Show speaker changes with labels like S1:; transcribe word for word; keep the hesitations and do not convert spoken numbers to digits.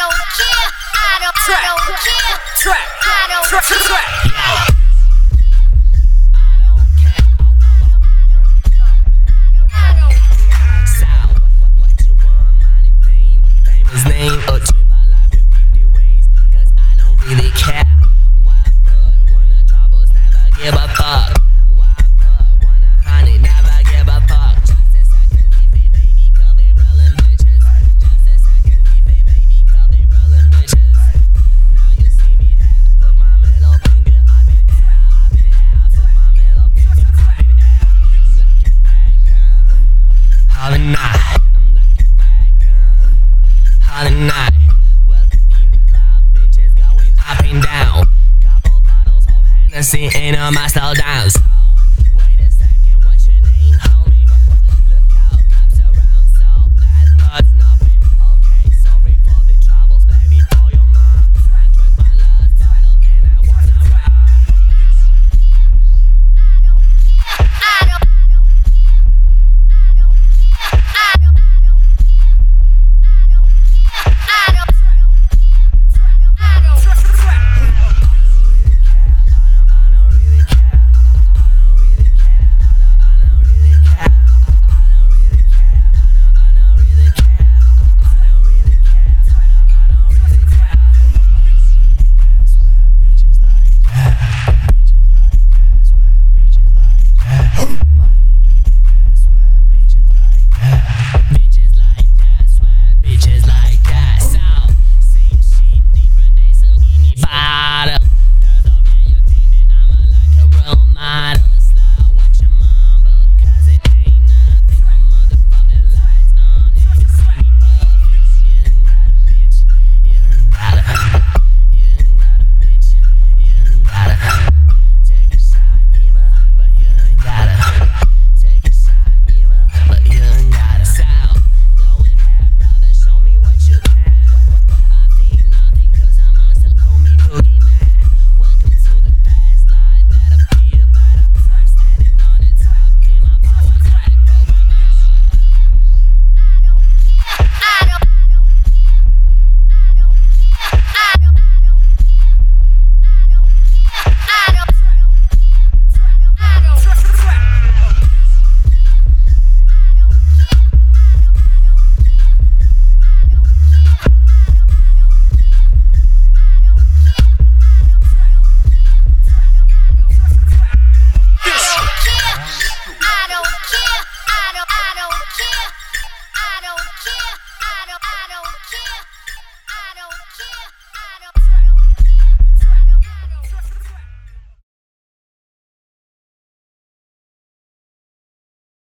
S1: don't care. I don't, I don't care.
S2: Track,
S1: I don't
S2: track,
S1: care.
S2: track.
S3: His name or trip I like with fifty ways, cause I don't really care. Why put wanna troubles, never give a fuck. Why put wanna honey, never give a fuck. Just a second, keep it baby, cause they rollin' bitches. Just a second, keep it baby, cause they rollin' bitches. Now you see me hat, put my middle finger up in air, up in air, put my middle finger up in air. I'm like a bad gun, all night. All night, welcome in the club, bitches going up and down. Couple bottles of Hennessy in a muscle dance.